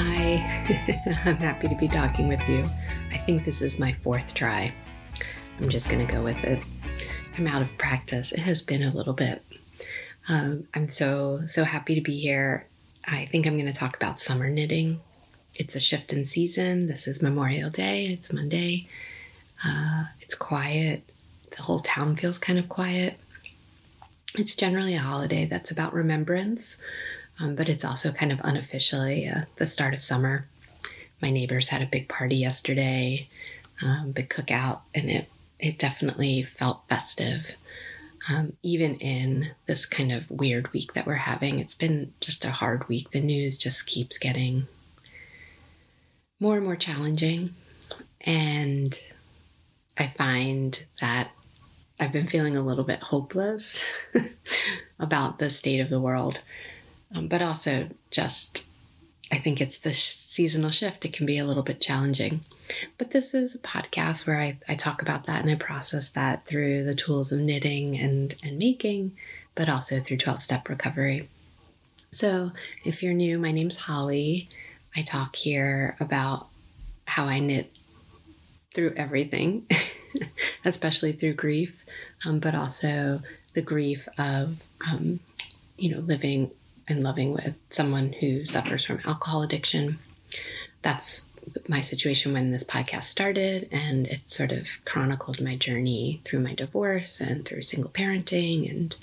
Hi, I'm happy to be talking with you. I think this is my fourth try. I'm just going to go with it. I'm out of practice. It has been a little bit. I'm so happy to be here. I think I'm going to talk about summer knitting. It's a shift in season. This is Memorial Day. It's Monday. It's quiet. The whole town feels kind of quiet. It's generally a holiday that's about remembrance. But it's also kind of unofficially the start of summer. My neighbors had a big party yesterday, big cookout, and it definitely felt festive. Even in this kind of weird week that we're having, it's been just a hard week. The news just keeps getting more and more challenging. And I find that I've been feeling a little bit hopeless about the state of the world. But also just, I think it's the seasonal shift. It can be a little bit challenging. But this is a podcast where I talk about that and I process that through the tools of knitting and making, but also through 12-step recovery. So if you're new, my name's Holly. I talk here about how I knit through everything, especially through grief, but also the grief of, living and loving with someone who suffers from alcohol addiction. That's my situation when this podcast started, and it sort of chronicled my journey through my divorce and through single parenting.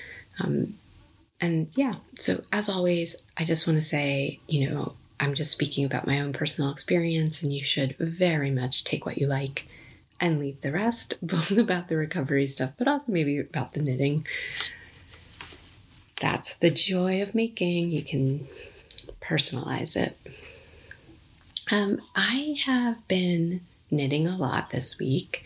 So as always, I just want to say, I'm just speaking about my own personal experience, and you should very much take what you like and leave the rest, both about the recovery stuff, but also maybe about the knitting. That's the joy of making. You can personalize it. I have been knitting a lot this week.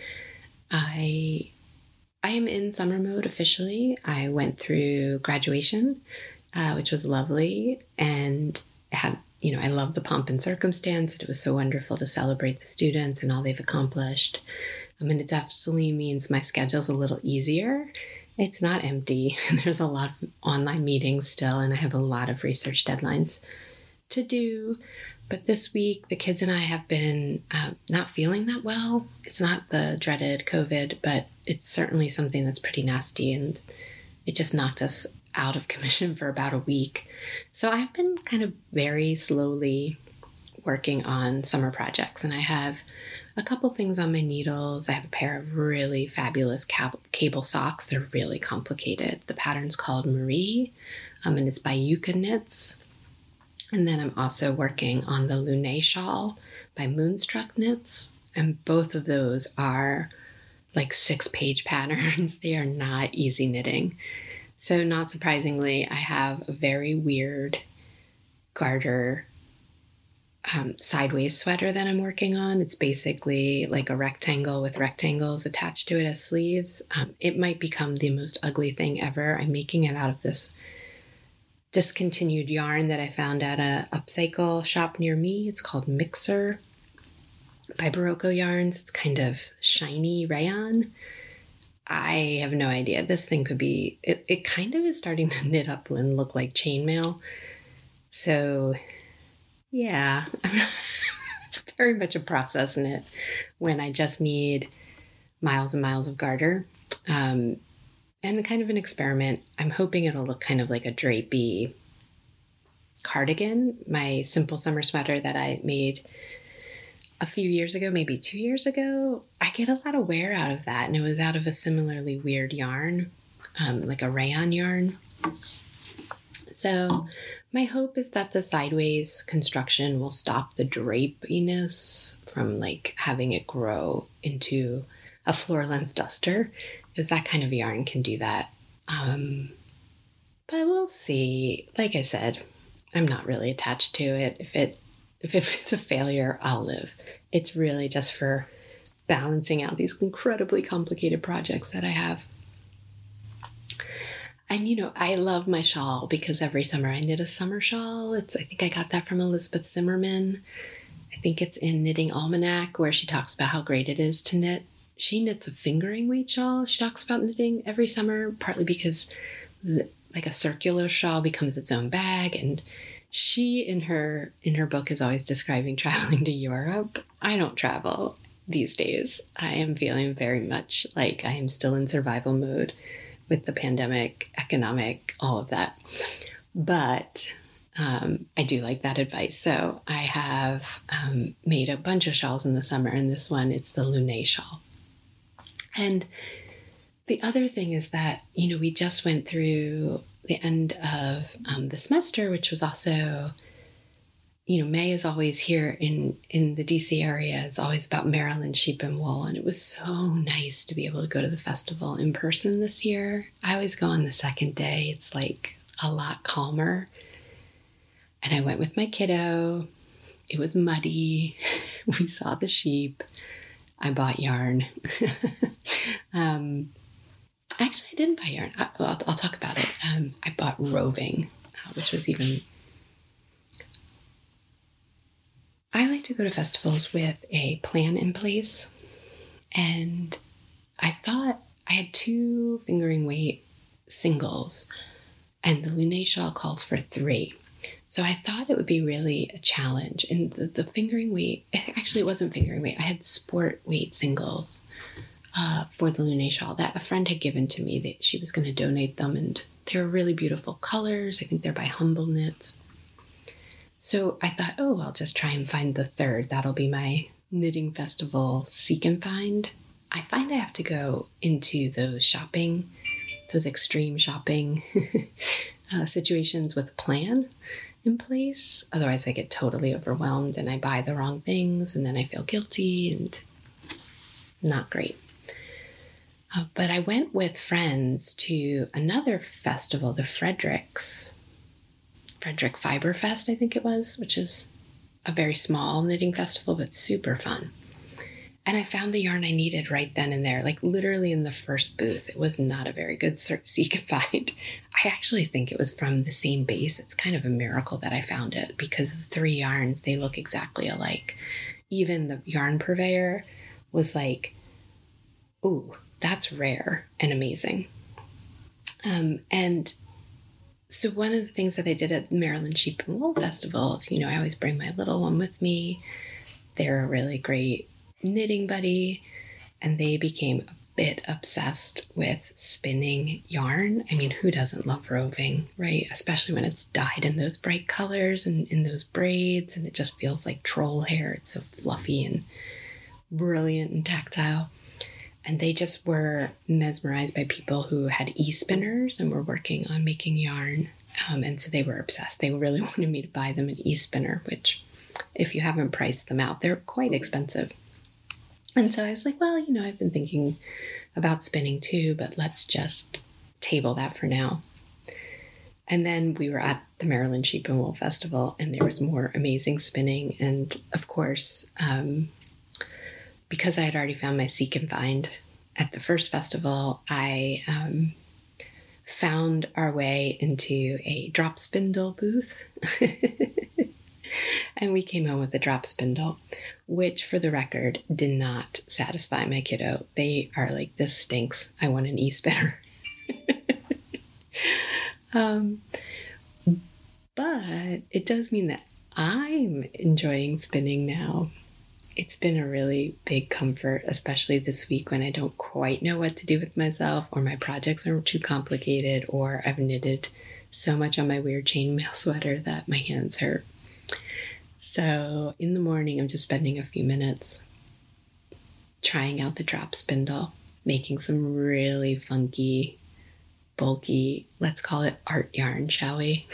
I am in summer mode officially. I went through graduation, which was lovely, and had, I love the pomp and circumstance. It was so wonderful to celebrate the students and all they've accomplished. And it definitely means my schedule's a little easier. It's not empty. There's a lot of online meetings still, and I have a lot of research deadlines to do. But this week, the kids and I have been not feeling that well. It's not the dreaded COVID, but it's certainly something that's pretty nasty, and it just knocked us out of commission for about a week. So I've been kind of very slowly working on summer projects, and I have a couple things on my needles. I have a pair of really fabulous cable socks. They're really complicated. The pattern's called Marie, and it's by Yuka Knits. And then I'm also working on the Lune shawl by Moonstruck Knits. And both of those are like 6-page patterns. They are not easy knitting. So not surprisingly, I have a very weird garter sideways sweater that I'm working on. It's basically like a rectangle with rectangles attached to it as sleeves. It might become the most ugly thing ever. I'm making it out of this discontinued yarn that I found at a upcycle shop near me. It's called Mixer by Barocco Yarns. It's kind of shiny rayon. I have no idea. This thing could be, it kind of is starting to knit up and look like chainmail. So yeah, it's very much a process knit when I just need miles and miles of garter. And kind of an experiment. I'm hoping it'll look kind of like a drapey cardigan. My simple summer sweater that I made a few years ago, maybe 2 years ago, I get a lot of wear out of that. And it was out of a similarly weird yarn, like a rayon yarn. So my hope is that the sideways construction will stop the drapiness from like having it grow into a floor-length duster, because that kind of yarn can do that. But we'll see. Like I said, I'm not really attached to it. If it's a failure, I'll live. It's really just for balancing out these incredibly complicated projects that I have. And, I love my shawl because every summer I knit a summer shawl. I think I got that from Elizabeth Zimmerman. I think it's in Knitting Almanac, where she talks about how great it is to knit. She knits a fingering weight shawl. She talks about knitting every summer, partly because like a circular shawl becomes its own bag, and She in her book is always describing traveling to Europe. I don't travel these days. I am feeling very much like I am still in survival mode with the pandemic, economic, all of that. But I do like that advice. So I have made a bunch of shawls in the summer, and this one, it's the Luné shawl. And the other thing is that, we just went through the end of the semester, which was also, May is always here in the DC area. It's always about Maryland sheep and wool. And it was so nice to be able to go to the festival in person this year. I always go on the second day. It's like a lot calmer. And I went with my kiddo. It was muddy. We saw the sheep. I bought yarn. Actually, I didn't buy yarn. I'll talk about it. I bought roving, which was even... I like to go to festivals with a plan in place. And I thought I had 2 fingering weight singles, and the Luné shawl calls for 3. So I thought it would be really a challenge. And the fingering weight, actually it wasn't fingering weight. I had sport weight singles for the Luné shawl that a friend had given to me. That she was going to donate them, and they were really beautiful colors. I think they're by Humble Knits. So I thought, I'll just try and find the 3rd. That'll be my knitting festival seek and find. I find I have to go into those extreme shopping situations with a plan in place. Otherwise I get totally overwhelmed and I buy the wrong things, and then I feel guilty and not great. But I went with friends to another festival, the Frederick Fiber Fest, I think it was, which is a very small knitting festival, but super fun. And I found the yarn I needed right then and there, like literally in the first booth. It was not a very good seek and find. I actually think it was from the same base. It's kind of a miracle that I found it, because the 3 yarns, they look exactly alike. Even the yarn purveyor was like, ooh, that's rare and amazing. And so one of the things that I did at the Maryland Sheep and Wool Festival is, I always bring my little one with me. They're a really great knitting buddy, and they became a bit obsessed with spinning yarn. I mean, who doesn't love roving, right? Especially when it's dyed in those bright colors and in those braids, and it just feels like troll hair. It's so fluffy and brilliant and tactile. And they just were mesmerized by people who had e-spinners and were working on making yarn. And so they were obsessed. They really wanted me to buy them an e-spinner, which, if you haven't priced them out, they're quite expensive. And so I was like, well, I've been thinking about spinning too, but let's just table that for now. And then we were at the Maryland Sheep and Wool Festival, and there was more amazing spinning. And of course, because I had already found my seek and find at the first festival, I found our way into a drop spindle booth. And we came home with a drop spindle, which, for the record, did not satisfy my kiddo. They are like, this stinks. I want an e-spinner. But it does mean that I'm enjoying spinning now. It's been a really big comfort, especially this week when I don't quite know what to do with myself, or my projects are too complicated, or I've knitted so much on my weird chainmail sweater that my hands hurt. So in the morning, I'm just spending a few minutes trying out the drop spindle, making some really funky, bulky, let's call it art yarn, shall we?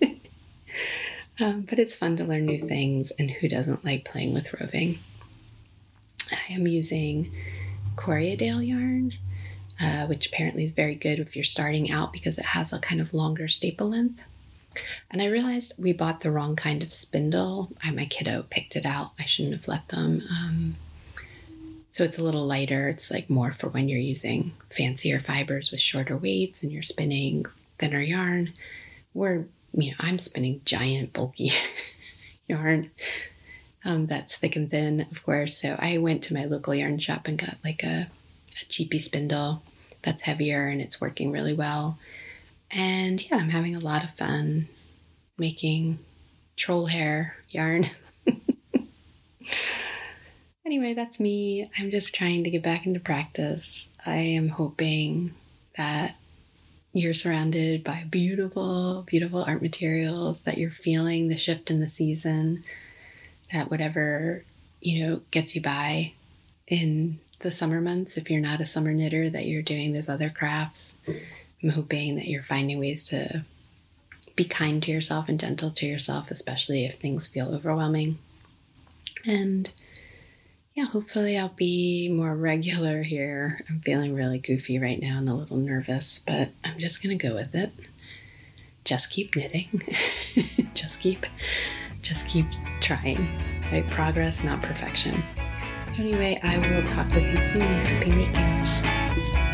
But it's fun to learn new things, and who doesn't like playing with roving? I am using Corriedale yarn, which apparently is very good if you're starting out because it has a kind of longer staple length. And I realized we bought the wrong kind of spindle. My kiddo picked it out. I shouldn't have let them. So it's a little lighter. It's like more for when you're using fancier fibers with shorter weights and you're spinning thinner yarn. I'm spinning giant, bulky yarn that's thick and thin, of course. So I went to my local yarn shop and got like a cheapy spindle that's heavier, and it's working really well. And yeah, I'm having a lot of fun making troll hair yarn. Anyway, that's me. I'm just trying to get back into practice. I am hoping that you're surrounded by beautiful, beautiful art materials, that you're feeling the shift in the season, that whatever, gets you by in the summer months, if you're not a summer knitter, that you're doing those other crafts. I'm hoping that you're finding ways to be kind to yourself and gentle to yourself, especially if things feel overwhelming. And yeah, hopefully I'll be more regular here. I'm feeling really goofy right now and a little nervous, but I'm just going to go with it. Just keep knitting. just keep trying. Right? Progress, not perfection. Anyway, I will talk with you soon. Happy making.